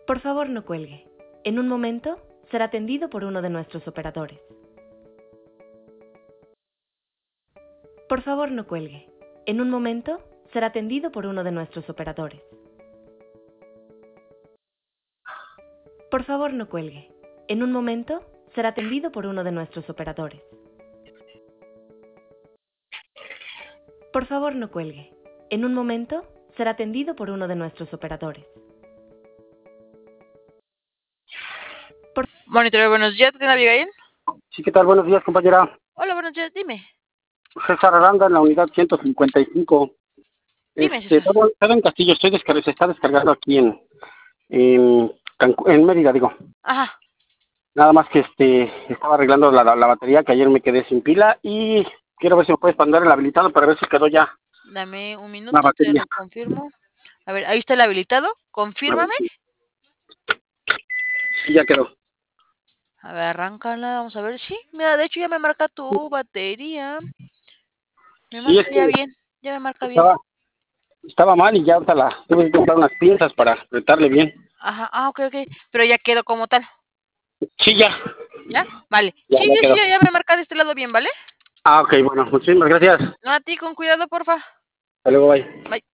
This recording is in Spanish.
Por favor, no cuelgue. En un momento será atendido por uno de nuestros operadores. Por favor, no cuelgue. En un momento será atendido por uno de nuestros operadores. Por favor, no cuelgue. En un momento será atendido por uno de nuestros operadores. Por favor, no cuelgue. En un momento será atendido por uno de nuestros operadores. Monitoreo, buenos días, ¿tiene Abigail? Sí, ¿qué tal? Buenos días, compañera. Hola, buenos días, dime. César Aranda, en la unidad 155. Dime, César. Todo en Castillo, se está descargando aquí en Mérida, digo. Ajá. Nada más que estaba arreglando la batería, que ayer me quedé sin pila, y quiero ver si me puedes mandar el habilitado para ver si quedó ya Dame un la minuto, te batería. lo confirmo. A ver, ahí está el habilitado. A ver Confírmame. si sí, ya quedó. A ver, arráncala, vamos a ver. Sí, mira, de hecho ya me marca tu batería. Me Sí, marca ya bien, ya me marca bien. estaba mal y ya ahorita tuve que comprar unas pinzas para apretarle bien. Ajá, ok. Pero ya quedó como tal. Sí, ya. ¿Ya? Vale. Ya, Sí, ya quedó. ya me marca de este lado bien, ¿vale? Ok, bueno, muchísimas gracias. No, a ti, con cuidado, porfa. Hasta luego, bye. Bye.